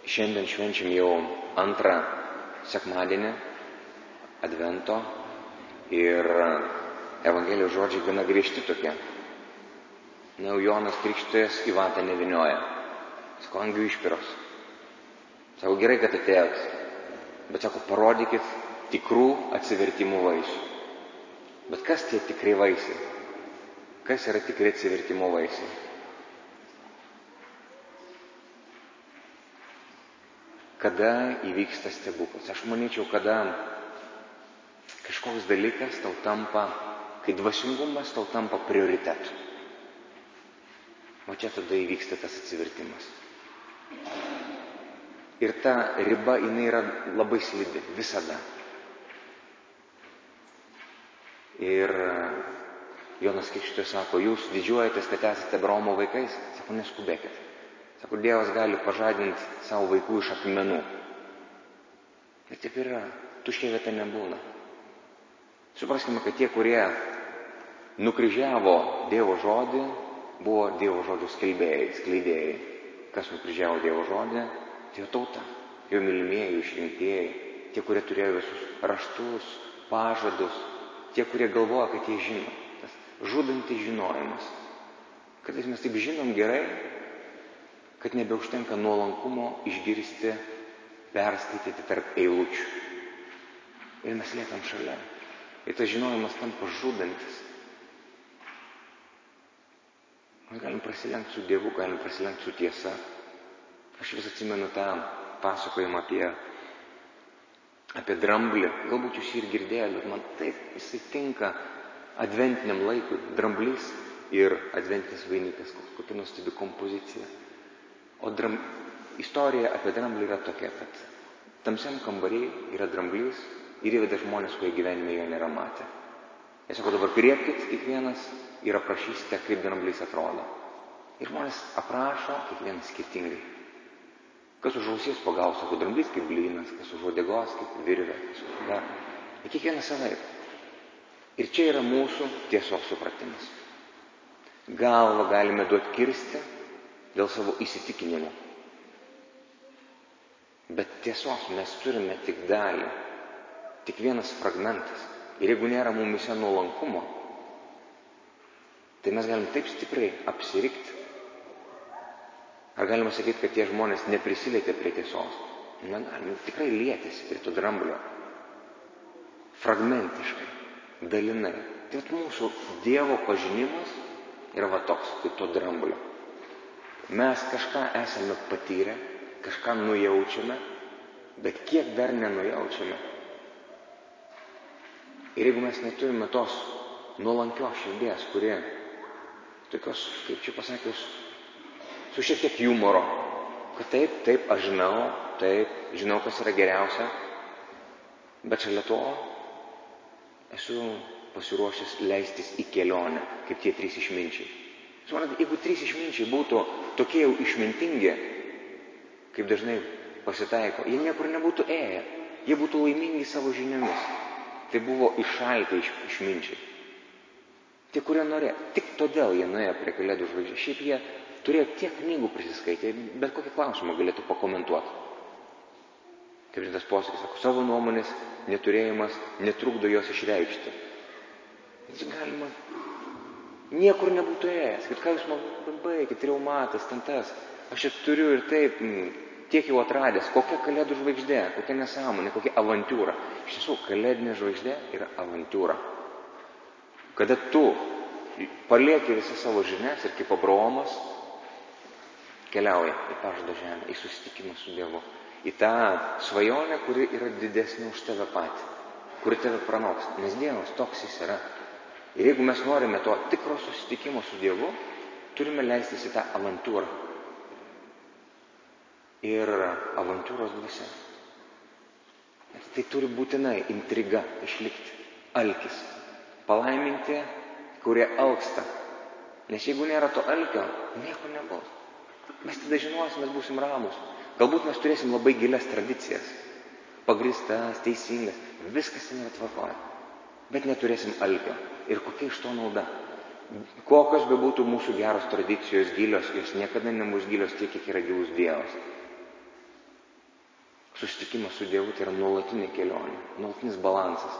Šiandien švenčiam jau antrą sekmadienį Advento ir Evangelijos žodžiai gana griežti tokie. Na, Jonas Krikštytojas į vatą nevynioja. Sako, angių išpiros. Sako, gerai, kad atėjot, bet sako, parodykit tikrų atsivertimų vaisių. Bet kas tie tikri vaisiai? Kas yra tikri atsivertimo vaisiai? Kada įvyksta stebuklas? Aš manyčiau, kada kažkoks dalykas tau tampa, kai dvasingumas tau tampa prioritetu. O čia tada įvyksta tas atsivertimas. Ir ta riba, jinai yra labai slidi, visada. Ir Jonas Krikštytojas sako, jūs didžiuojatės, kad esate Abraomo vaikais? Sako, neskubėkit. Sako, Dievas gali pažadinti savo vaikų iš akmenų. Bet taip yra, tuščia vieta nebūna. Supraskime, kad tie, kurie nukryžiavo Dievo žodį, buvo Dievo žodžio skleidėjai. Kas nukryžiavo Dievo žodį? Tai jo tauta, jo mylimieji, išrinktieji, tie, kurie turėjo visus raštus, pažadus, tie, kurie galvoja, kad jie žino. Tas žudantis žinojimas. Kad mes taip žinom gerai, kad nebeužtenka nuolankumo išgirsti, perskaityti tarp eilučių. Ir mes liekam šalia. Ir tas žinojimas tampa žudantis. Mes galim prasilenkti su Dievu, galim prasilenkti su tiesa. Aš vis atsimenu tą pasakojimą apie dramblį. Galbūt jūs jį ir girdėjote, bet man taip jisai tinka adventiniam laikui. Dramblys ir adventinis vainikas, kokia nuostabi kompozicija. O istorija apie dramblį yra tokia, kad tamsiam kambarį yra dramblys ir įveda žmonės, kurie gyvenime jo nėra matę. Jie sako, dabar priepkit kiekvienas ir aprašysite, kaip dramblys atrodo. Ir žmonės aprašo kiekvienas skirtingai. Kas už ausies pagaus, sako, dramblys kaip blynas, kas už uodegos kaip virvė, kas už dar. Ir kiekvienas savaip. Ir čia yra mūsų tiesos supratimas. Galvą galime duoti kirsti dėl savo įsitikinimų. Bet tiesos mes turime tik dalį, tik vienas fragmentas. Ir jeigu nėra mumise nuolankumo, tai mes galim taip stipriai apsirikti. Ar galima sakyti, kad tie žmonės neprisilietė prie tiesos? Negalime, tikrai lietėsi prie to dramblio. Fragmentiškai, dalinai. Tai mūsų Dievo pažinimas yra va toks, kaip to dramblio. Mes kažką esame patyrę, kažką nujaučiame, bet kiek dar nenujaučiame. Ir jeigu mes neturime tos nuolankios širdies, kurie tokios, kaip čia pasakius, su šiek tiek humoro, kad taip, aš žinau, kas yra geriausia, bet šalia to esu pasiruošęs leistis į kelionę, kaip tie 3 išminčiai. Suprantate, jeigu 3 išminčiai būtų tokie jau išmintingi, kaip dažnai pasitaiko, jie niekur nebūtų ėję, jie būtų laimingi savo žiniomis. Tai buvo išalkę išminčiai. Tie, kurie norėjo, tik todėl jie nuėjo prie Kalėdų žvaigždės. Šiaip jie turėjo tiek knygų prisiskaitę, bet kokį klausimą galėtų pakomentuoti. Kaip tas posakis, sako, savo nuomonės neturėjimas netrukdo jos išreikšti. Galima niekur nebūtų ėjęs, kad ką jūs man baigit, reumatas, ten tas, aš čia turiu ir taip, tiek jau atradęs, kokia Kalėdų žvaigždė, kokia nesąmonė, kokia avantūra. Iš tiesų, Kalėdinė žvaigždė yra avantūra. Kada tu palieki visą savo žinias ir kaip Abraomas keliauja į pažado žemę, į susitikimą su Dievu, į tą svajonę, kuri yra didesnė už tave patį, kuri tave pranoks, nes Dievas toks jis yra. Ir jeigu mes norime to tikro susitikimo su Dievu, turime leistis į tą avantūrą. Ir avantūros dvasia. Tai turi būtinai intriga išlikti, alkis. Palaiminti, kurie alksta. Nes jeigu nėra to alkio, nieko nebus. Mes tada žinosim, mes būsim ramus. Galbūt mes turėsim labai gilias tradicijas. Pagristas, teisingas, viskas ten yra tvarkoje. Bet neturėsim alkio. Ir kokia iš to nauda? Kokios bebūtų mūsų geros tradicijos gilios, jos niekada nebus gilios tiek, kiek yra gilus Dievas. susitikimas su Dievu tai yra nuolatinė kelionė, nuolatinis balansas,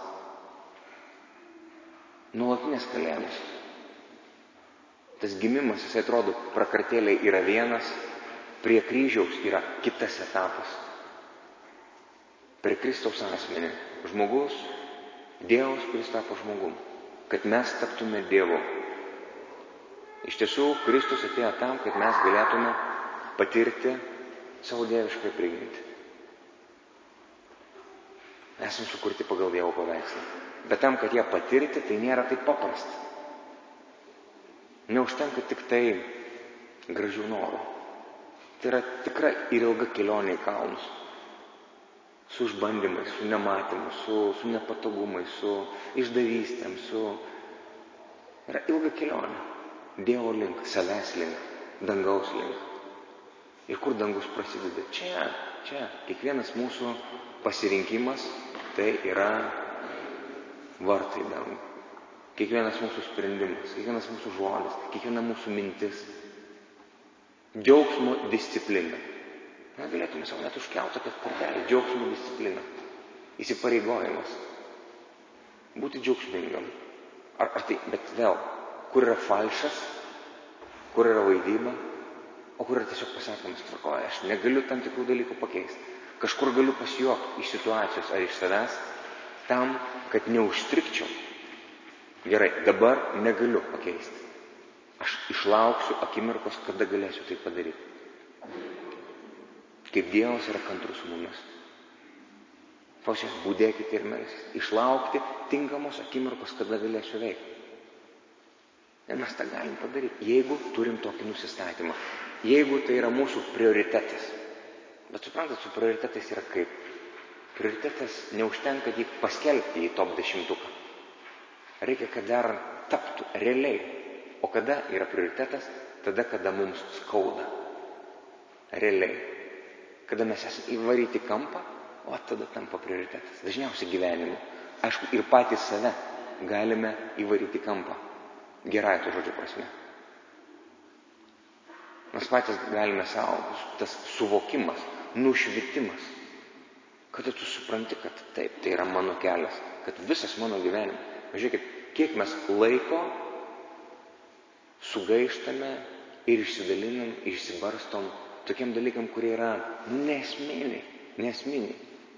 nuolatinės kalėdos. Tas gimimas, jisai atrodo, prakartėliai yra vienas, prie kryžiaus yra kitas etapas. Prie Kristaus asmenį. Žmogus, Dievas, kuris tapo žmogum, kad mes taptume Dievu. Iš tiesų, Kristus atėjo tam, kad mes galėtume patirti savo dievišką prigimtį. Esame sukurti pagal Dievo paveikslą. Bet tam, kad ją patirti, tai nėra taip paprasta. Neužtenka tik tai gražių norų. Tai yra tikra ir ilga kelionė į kalnus. Su išbandymais, su nematymu, su nepatogumais, su išdavystėm, Yra ilga kelionė. Dievo link, savęs link, dangaus link. Ir kur dangus prasideda? Čia. Kiekvienas mūsų pasirinkimas tai yra vartai dangų. Kiekvienas mūsų sprendimas, kiekvienas mūsų žodis, kiekviena mūsų mintis. Džiaugsmo disciplina. Galėtume savo net užkelti tokią kartelę. Džiaugsmo disciplina. Įsipareigojimas. Būti džiaugsmingam. Bet vėl, kur yra falšas, kur yra vaidyba, o kur yra tiesiog pasakymas, tvarkoja, aš negaliu tam tikrų dalykų pakeisti. Kažkur galiu pasijuokti iš situacijos ar iš savęs, tam, kad neužstrikčiau. Gerai, dabar negaliu pakeisti. Aš išlauksiu akimirkos, kada galėsiu tai padaryti. Kaip Dievas yra kantrus su mumis. Klausiai, būdėkite ir melskite. Išlaukti tinkamos akimirkos, kada galėsiu veikti. Ir mes tą galim padaryti, jeigu turim tokį nusistatymą. Jeigu tai yra mūsų prioritetas. Bet suprantat, su prioritetais yra kaip? Prioritetas neužtenka jį paskelbti į top 10. Reikia, kad dar taptų realiai. O kada yra prioritetas? Tada, kada mums skauda. Realiai. Kada mes esame įvaryti kampą, o tada tampa prioritetas. Dažniausiai gyvenimu. Aišku, ir patys save galime įvaryti kampą. Gerąją to žodžio prasme. Mes patys galime savo, tas suvokimas, nušvitimas, kada tu supranti, kad taip, tai yra mano kelias, kad visas mano gyvenimas. Žiūrėkit, kiek mes laiko sugaištame ir išsidalinam, išsibarstom tokiem dalykam, kurie yra nesminiai.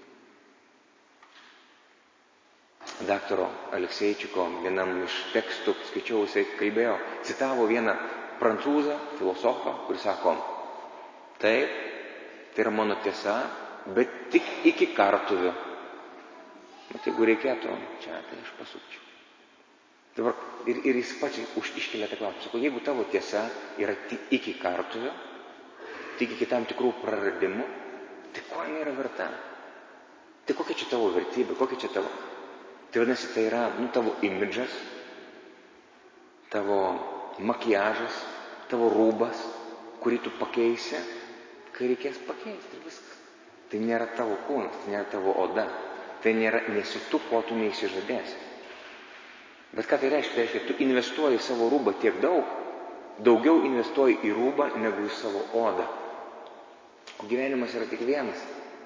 Daktaro Alekseičiko vienam iš tekstų, skaičiau, jisai kalbėjo, citavo vieną prancūzą, filosofą, kuris sako, taip, tai yra mano tiesa, bet tik iki kartuvių. Bet jeigu reikėtų, čia tai aš pasukčiau. Dabar, ir jis pačiai iškelia tą klausimą. Sako, jeigu tavo tiesa yra tik iki kartuvių, tik iki tam tikrų praradimų, tai ko jinai yra verta? Tai kokia čia tavo vertybė, kokia čia tavo? Tai vadinasi, tai yra tavo imidžas, tavo makiažas, tavo rūbas, kurį tu pakeisi, kai reikės pakeisti ir viskas. Tai nėra tavo kūnas, tai nėra tavo oda, tai nesi tu, ko tu neįsižadėsi. Bet ką tai reiškia? Tai reiškia, tu investuoji į savo rūbą tiek daugiau investuoji į rūbą negu į savo odą. O gyvenimas yra tik vienas.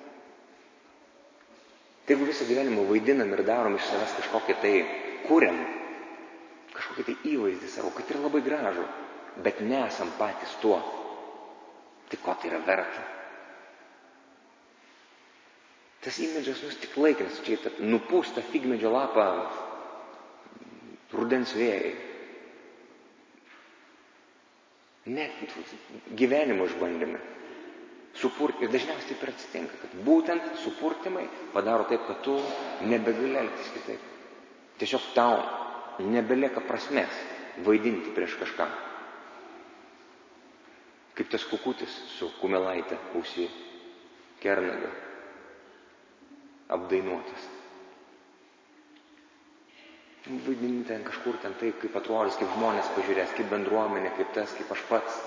Tai jeigu visą gyvenimą vaidinam ir darom iš savęs kažkokį tai kuriam, kažkokį tai įvaizdį savo, kad yra labai gražu, bet nesam patys tuo, tai ko tai yra verta? Tas imidžas tik laikinas, čia nupūsta figmedžio lapą rudens vėjai. Net gyvenimo išbandymai. Ir dažniausiai taip ir atsitinka, kad būtent supurtimai padaro taip, kad tu nebegali elgtis kitaip. Tiesiog tau nebelieka prasmės vaidinti prieš kažką. Kaip tas kukutis su kumelaite ausy, Kernagio, apdainuotas. Vaidini ten kažkur ten taip, kaip atrodys, kaip žmonės pažiūrės, kaip bendruomenė, kaip tas, kaip aš pats.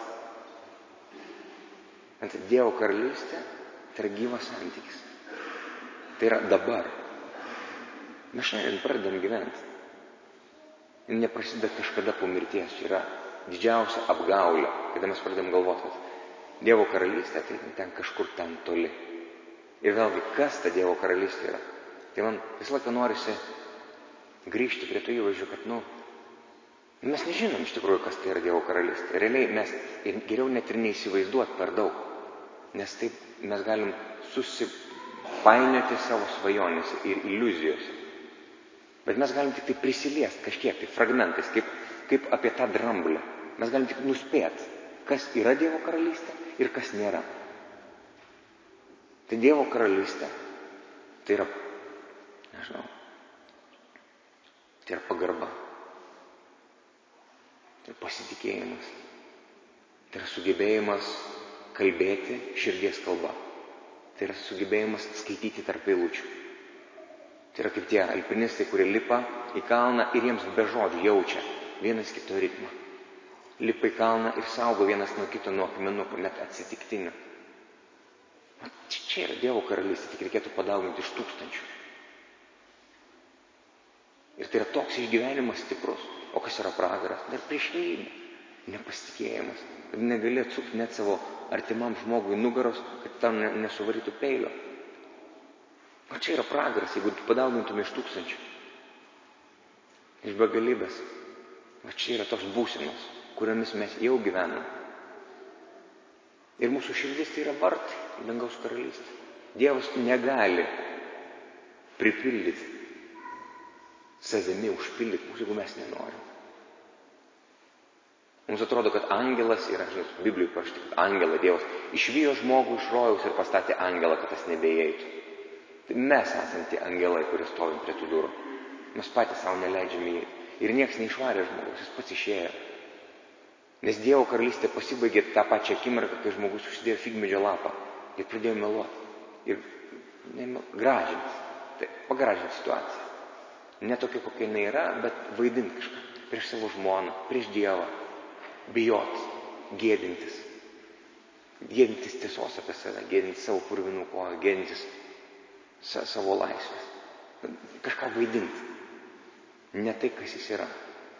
Dievo karalystė tai yra gyvas santykis. Tai yra dabar. Mes šiandien pradedam gyventi. Neprasideda kažkada po mirties. Čia yra didžiausia apgaulė, kada mes pradedam galvoti, kad Dievo karalystė tai ten kažkur ten toli. Ir vėlgi, kas ta Dievo karalystė yra? Tai man visą laiką norisi grįžti prie tų įvaizdžių, kad, mes nežinom iš tikrųjų, kas tai yra Dievo karalystė. Realiai mes geriau net ir neįsivaizduot per daug, nes taip mes galim susipainioti savo svajonėse ir iliuzijose. Bet mes galim tik tai prisiliest kažkiek, tai fragmentais, kaip apie tą dramblę. Mes galim tik nuspėti, kas yra Dievo karalystė ir kas nėra. Tai Dievo karalystė, tai yra, tai yra pagarba, tai yra pasitikėjimas, tai yra sugebėjimas kalbėti širdies kalba, tai yra sugebėjimas skaityti tarp eilučių. Tai yra kaip tie alpinistai, kurie lipa į kalną ir jiems be žodžių jaučia vienas kito ritmą. Lipa į kalną ir saugo vienas nuo kito nuo akmenukų, net atsitiktinių. Čia yra Dievo karalystė, tik reikėtų padauginti iš 1000. Ir tai yra toks išgyvenimas stiprus. O kas yra pragaras? Dar priešingybė, nepasitikėjimas. Kad negali atsukti net savo artimam žmogui nugaros, kad tam nesuvarytų peilio. O čia yra pragaras, jeigu tu padaugintum iš 1000. Iš begalybės. O čia yra tos būsenos, kuriomis mes jau gyvename. Ir mūsų širdis tai yra vartai į dangaus karalystę. Dievas negali pripildyti, savimi užpildyti mūsų, jeigu mes nenorim. Mums atrodo, kad angelas yra, Biblijai parašyta, kad angelą Dievas išvijo žmogų iš rojaus ir pastatė angelą, kad tas nebeįeitų. Tai mes esam tie angelai, kurie stovim prie tų durų. Mes patys savo neleidžiame įeiti. Ir nieks neišvarė žmogus, jis pats išėjo. Nes Dievo karalystė pasibaigė tą pačią akimirką, kai žmogus užsidėjo figmedžio lapą ir pradėjo meluoti. Ir gražinti. Tai pagražinti situaciją. Ne tokia, kokia jinai yra, bet vaidinti kažką. Prieš savo žmoną, prieš Dievą. Bijoti, gėdintis. Gėdintis tiesos apie save, gėdintis savo purvinų kojų, gėdintis savo laisvės. Kažką vaidinti. Ne tai, kas jis yra.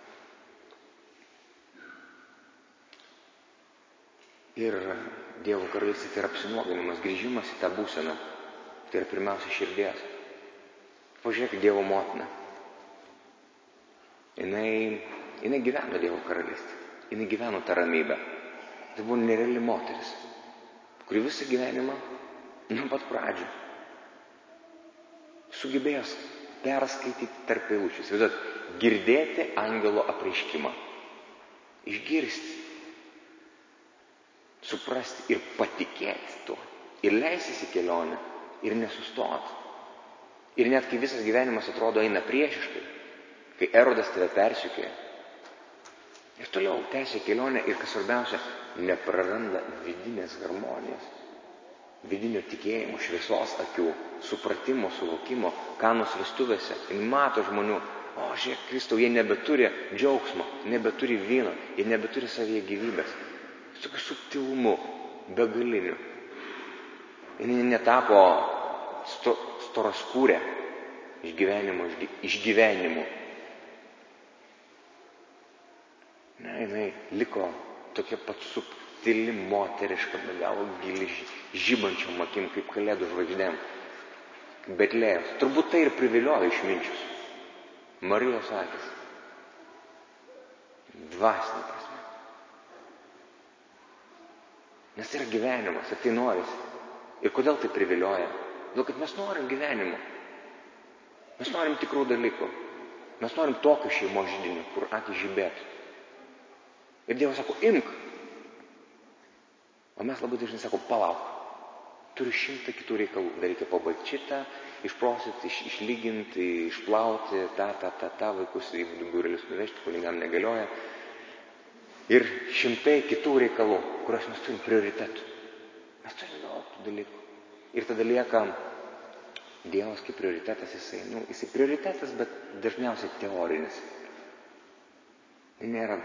Ir Dievo karalystė tai yra apsinuoginimas, grįžimas į tą būseną. Tai yra pirmiausia širdies. Pažiūrėk, Dievo motina. Jinai gyveno Dievo karalystę. Jinai gyveno tą ramybę. Tai buvo nereali moteris, kuri visą gyvenimą nuo pat pradžių sugebėjo perskaityti tarp eilučių. Įsivaizduot, girdėti angelo apreiškimą. Išgirsti. Suprasti ir patikėti tuo. Ir leisis į kelionę. Ir nesustoti. Ir net kai visas gyvenimas atrodo eina priešiškai, kai Erodas tave persekioja, ir toliau tęsia kelionę ir, kas svarbiausia, nepraranda vidinės harmonijos, vidinio tikėjimo, šviesos akių, supratimo, suvokimo, Kanos vestuvėse. Jis mato žmonių, žiūrėk, Kristau, jie nebeturi džiaugsmo, nebeturi vyno, jie nebeturi savyje gyvybės. Su tokiu subtilumu, begaliniu. Jis netapo storaskūrė išgyvenimu. Ne, jinai liko tokia pat subtili, moteriška, be galo gili, žibančiom akim, kaip kalėdų žvaigždėm. Betlėjos. Turbūt tai ir priviliojo išminčius. Marijos akis. Dvasinė prasme. Nes tai yra gyvenimas, ir tai norisi. Ir kodėl tai privilioja? Todėl, kad mes norim gyvenimo. Mes norim tikrų dalykų. Mes norim tokio šeimos židinio, kur akis žibėtų. Ir Dievas sako, imk. O mes labai dažnai sako, palauk. Turiu 100 kitų reikalų. Dar reikia pabaigti šitą, išprosyti, išlyginti, išplauti, vaikus į būrelius nuvežti, kunigam negalioja. Ir 100 kitų reikalų, kuriuos mes turim prioritetų. Mes turim daug tų dalykų. Ir tada lieka Dievas kaip prioritetas, jisai prioritetas, bet dažniausiai teorinis. Nėra.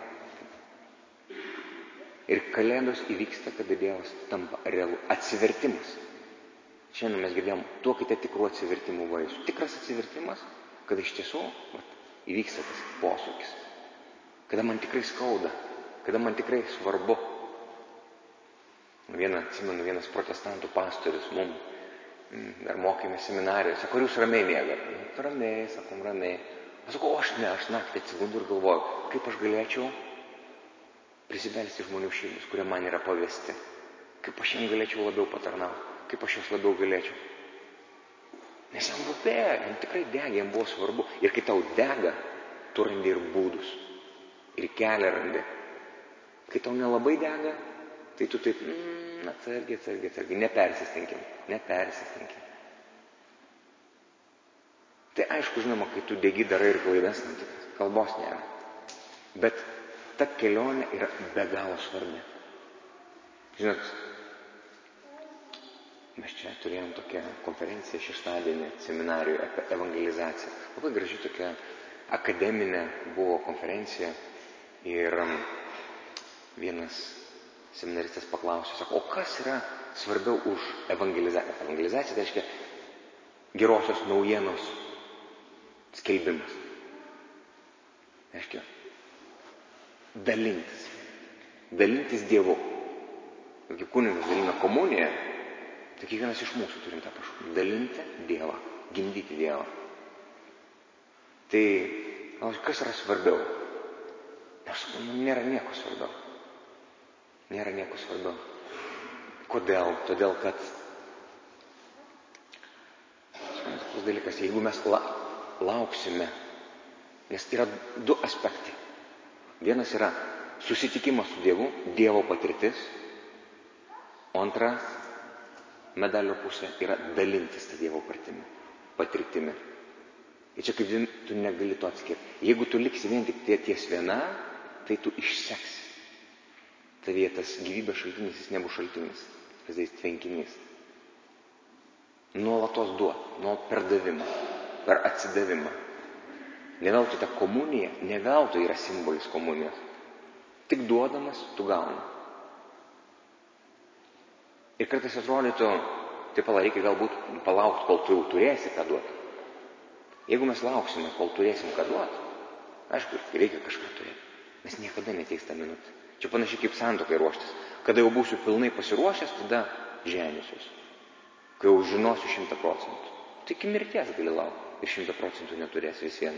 Ir kalėdos įvyksta, kada Dievas tampa realu. Atsivertimas. Šiandien mes girdėjom, duokite tikrų atsivertimų vaisių. Tikras atsivertimas, kada iš tiesų įvyksta tas posūkis. Kada man tikrai skauda, kada man tikrai svarbu. Atsimenu, vienas protestantų pastorius mums dar mokėme seminarijos, sako, ar jūs ramiai mėgat? Ramiai, sakom, ramiai. Aš sakau, aš naktį atsibundu ir galvoju, kaip aš galėčiau prisibelsti žmonių širdis, kurie man yra pavesti. Kaip aš jam galėčiau labiau patarnauti, kaip aš jos labiau galėčiau. Nes jam rūpėjo, jam tikrai degė, jam buvo svarbu. Ir kai tau dega, tu randi ir būdus. Ir kelią randi. Kai tau nelabai dega, tai tu taip, atsargiai, nepersistengim. Tai aišku, žinoma, kai tu degi darai ir klaidas, kalbos nėra. Bet ta kelionė yra be galo svarbi. Žinot, mes čia turėjom tokią konferenciją šeštadienį seminarijoje apie evangelizaciją. Labai graži tokia akademinė buvo konferencija ir vienas seminaristas paklausė, sako, o kas yra svarbiau už evangelizaciją? Evangelizacija tai reiškia gerosios naujienos skelbimas. Reiškia dalintis. Dalintis Dievu. Kaip kunigas dalina komuniją, tai kiekvienas iš mūsų turim tą pašaukimą. Dalinti Dievą, gimdyti Dievą. Tai kas yra svarbiau? Aš sakau, nėra nieko svarbiau. Nėra nieko svarbiau. Kodėl? Todėl, kad tas dalykas, jeigu mes lauksime, nes yra du aspektai. Vienas yra susitikimas su Dievu, Dievo patirtis, o antra medalio pusė yra dalintis tą Dievo patirtimi. Ir čia kaip tu negali to atskirti. Jeigu tu liksi vien tik ties viena, tai tu išseksi. Tavyje tas gyvybės šaltinis, jis nebus šaltinis, tas tvenkinys. Nuolatos duot, nuolat per davimą, per atsidavimą. Neveltui ta komunija, neveltui yra simbolis komunijos. Tik duodamas, tu gauni. Ir kartais atrodytų, tai reikia galbūt palaukti, kol tu jau turėsi ką duoti. Jeigu mes lauksime, kol turėsim ką duoti, aišku, reikia kažką turėti. Mes niekada neteis tą minutę. Čia panašiai kaip santuokai ruoštis. Kada jau būsiu pilnai pasiruošęs, tada ženysiuos. Kai jau žinosiu 100%. Tai iki mirties gali laukti ir 100% neturės vis vien.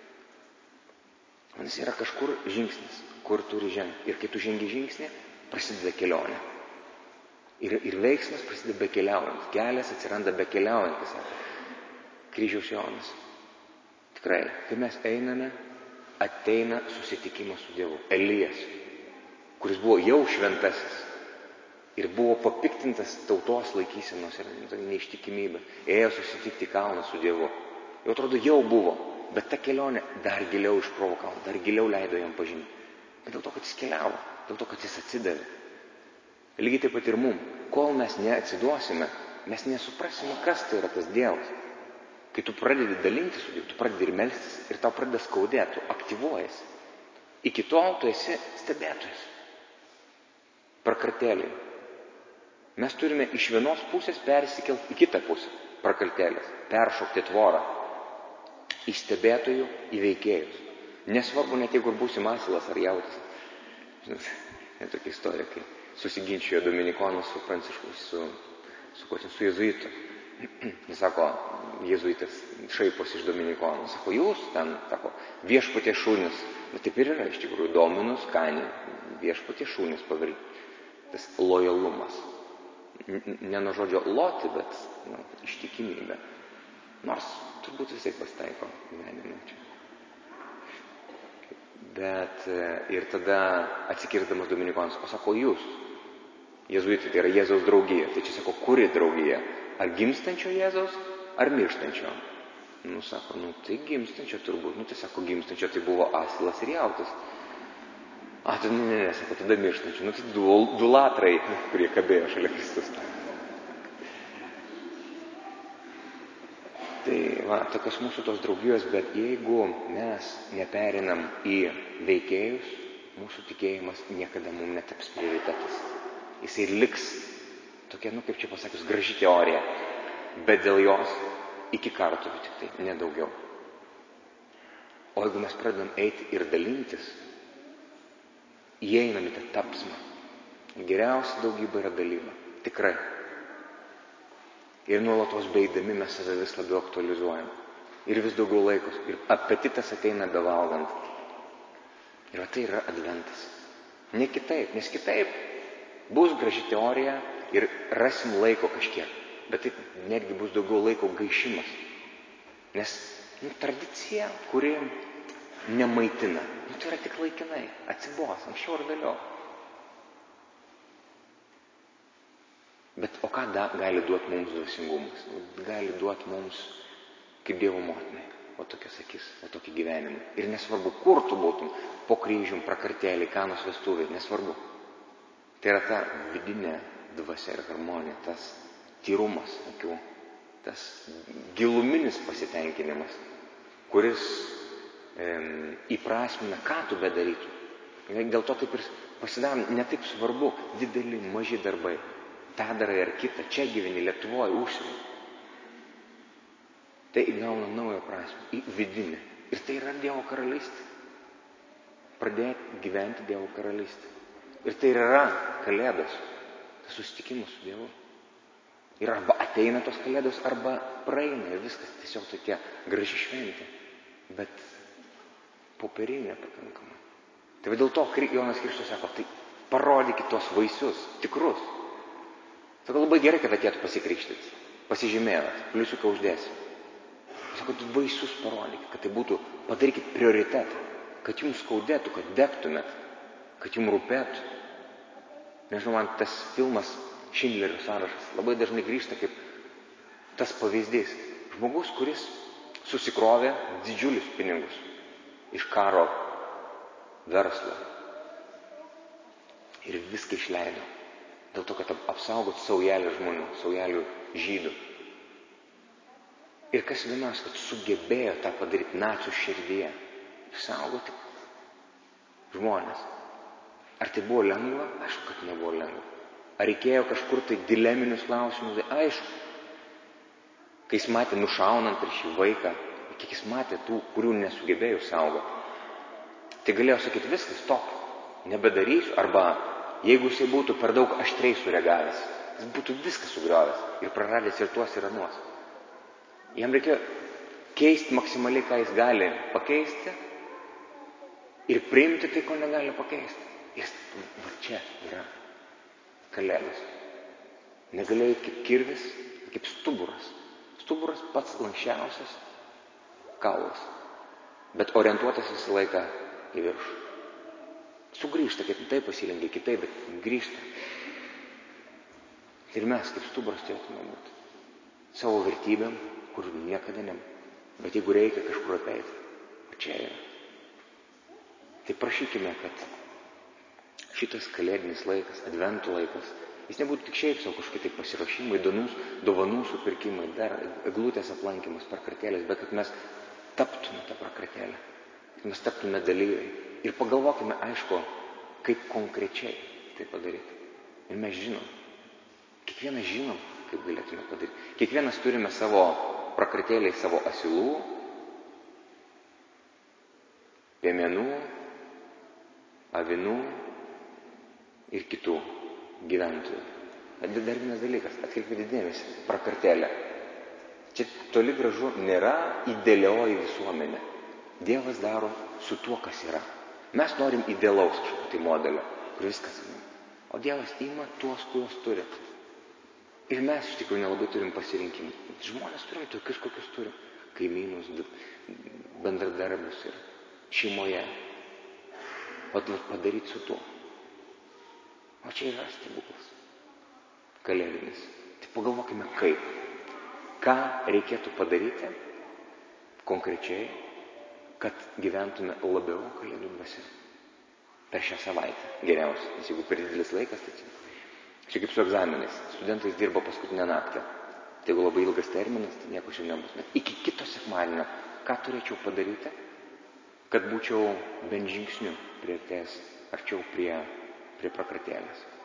Manas yra kažkur žingsnis, kur turi žengti. Ir kai tu žengi žingsnį, prasideda kelionė. Ir veiksmas prasideda bekeliaujant. Kelias atsiranda bekeliaujant, kas sako. Kryžiaus Jonas. Tikrai, kai mes einame, ateina susitikimas su Dievu. Elijas, kuris buvo jau šventasis ir buvo papiktintas tautos laikysenos ir neištikimybė. Ėjo susitikti kalną su Dievu. Jau atrodo, jau buvo, bet ta kelionė dar giliau išprovokavo, dar giliau leido jam pažinti. Bet dėl to, kad jis keliavo, dėl to, kad jis atsidavė. Lygiai taip pat ir mum. Kol mes neatsiduosime, mes nesuprasime, kas tai yra tas Dievas. Kai tu pradedi dalinti su Dievu, tu pradedi ir melstis ir tau pradeda skaudėti, tu aktyvuojasi. Iki tol tu esi stebėtojas. Prakartėliai. Mes turime iš vienos pusės persikelti į kitą pusę. Prakartėlės. Peršokti tvorą. Į stebėtojų, į veikėjus. Nesvarbu net jeigu būsim asilas ar jautis. Žinot, tokia istorija, kai susiginčijo Dominikonas su Pranciškus, su jezuitu. Jis sako, jezuitas šaiposi iš Dominikono. Sako, jūs ten, sako, viešpatie šūnis. Bet taip ir yra, iš tikrųjų, dominus, kani, viešpatie šūnis pavirti. Tas lojalumas. Ne nuo žodžio loti, bet ištikimybė. Nors turbūt visai pasitaiko gyvenime čia. Bet ir tada atsikirdamas Dominikonas, o sako, jūs, jezuitai, tai yra Jėzaus draugija. Tai čia sako, kuri draugija? Ar gimstančio Jėzaus, ar mirštančio? Sako, tai gimstančio turbūt. Tai sako, gimstančio tai buvo asilas ir jautis. Tai ne, sako, tada mirštančio. Tai du latrai, kurie kabėjo šalia Kristus. Tai tokios mūsų tos draugijos, bet jeigu mes neperinam į veikėjus, mūsų tikėjimas niekada mums netaps prioritetas. Jisai liks tokia, kaip čia pasakius, graži teorija, bet dėl jos iki kartuvių tik tai, nedaugiau. O jeigu mes pradedam eiti ir dalintis, įeinam į tą tapsmą. Geriausia daugyba yra dalyba. Tikrai. Ir nuolatos beidami mes save vis labiau aktualizuojam. Ir vis daugiau laikos. Ir apetitas ateina bevalgant. Ir tai yra adventas. Ne kitaip, nes kitaip bus graži teorija ir rasim laiko kažkiek. Bet taip netgi bus daugiau laiko gaišimas. Nes tradicija, kuri nemaitina, tai yra tik laikinai, atsibos, anksčiau ar vėliau. Bet o ką gali duoti mums dvasingumas? Gali duoti mums kaip Dievo motinai, o tokias akis, o tokį gyvenimą. Ir nesvarbu, kur tu būtum, po kryžium, prakartėlį, Kanos vestuviai, nesvarbu. Tai yra ta vidinė dvasia ir harmonija, tas tyrumas akių, tas giluminis pasitenkinimas, kuris įprasmina, ką tu bedarytum. Dėl to taip ir pasidaro ne taip svarbu, dideli, maži darbai. Ta darai ar kitą, čia gyveni, Lietuvoje, užsienį. Tai įgauna naują prasmę, vidinę. Ir tai yra Dievo karalystė. Pradėti gyventi Dievo karalystę. Ir tai yra kalėdos, tas susitikimas su Dievu. Ir arba ateina tos kalėdos, arba praeina ir viskas tiesiog tokia graži šventė. Bet popierinė pakankamai. Tai dėl to Jonas Krikštytojas sako, tai parodykit tos vaisius, tikrus. Sako, labai gerai, kad atėtų pasikrikštyti, pasižymėjot, pliusiuką uždėsi. Sako, tu vaisius parodykit, kad tai būtų, padarykit prioritetą, kad jums skaudėtų, kad degtumėt, kad jums rūpėtų. Nežinau, man tas filmas Šindlerio sąrašas labai dažnai grįžta kaip tas pavyzdys. Žmogus, kuris susikrovė didžiulius pinigus iš karo verslo ir viską išleido. Dėl to, kad apsaugot saujelę žmonių, saujelę žydų. Ir kas įdomiausia, kad sugebėjo tą padaryti nacių širdyje. Saugoti žmonės. Ar tai buvo lengva? Aišku, kad nebuvo lengva. Ar reikėjo kažkur tai dileminius klausimus? Aišku. Kai jis matė nušaunant ir šį vaiką, kiek jis matė tų, kurių nesugebėjo saugoti, tai galėjo sakyti viskas, stop, nebedarysiu, arba jeigu jisai būtų per daug aštriai sureagavęs, jis būtų viską sugriovęs ir praradęs ir tuos ir anuos. Jam reikėjo keisti maksimaliai, ką jis gali pakeisti ir priimti tai, ko negali pakeisti. Ir va čia yra kalėdos. Negalėjo kaip kirvis, kaip stuburas. Stuburas pats lankščiausias kaulas, bet orientuotas visą laiką į viršų. Sugrįžta, kaip tai pasilengia kitaip, bet grįžta. Ir mes kaip stuburas turėtume būti. Savo vertybėm, kur niekada ne. Bet jeigu reikia kažkur apeiti, o čia yra. Tai prašykime, kad šitas kalėdinis laikas, adventų laikas, jis nebūtų tik šiaip savo kažkokie pasiruošimai, dovanų supirkimai, dar eglutės aplankymas, prakartėlės, bet kad mes taptume tą prakartėlę, kad mes taptume dalyviai. Ir pagalvokime, aišku, kaip konkrečiai tai padaryti. Ir mes žinom, kiekvienas žinom, kaip galėtume padaryti. Kiekvienas turime savo prakartėliai, savo asilų, piemenų, avinų ir kitų gyventojų. Dar vienas dalykas, atkreipkite dėmesį, prakartėlė. Čia toli gražu nėra idealioji visuomenė. Dievas daro su tuo, kas yra. Mes norim idealaus kažkokio tai modelio, kur viskas yra. O Dievas ima tuos, kuriuos turi. Ir mes iš tikrųjų nelabai turim pasirinkimų. Žmonės turim tokius, kokius turim. Kaimynus, bendradarbius ir šeimoje. Padaryti su tuo. O čia yra stebuklas. Kalėdinis. Tai pagalvokime kaip. Ką reikėtų padaryti konkrečiai, kad gyventume labiau kalėdų dvasia. Per šią savaitę geriausia. Nes jeigu per didelis laikas, tai čia kaip su egzaminais. Studentais dirba paskutinę naktį. Tai jeigu labai ilgas terminas, tai nieko čia nebus. Bet iki kito sekmadienio, ką turėčiau padaryti, kad būčiau bent žingsniu priartėjęs arčiau prie prakartėlės.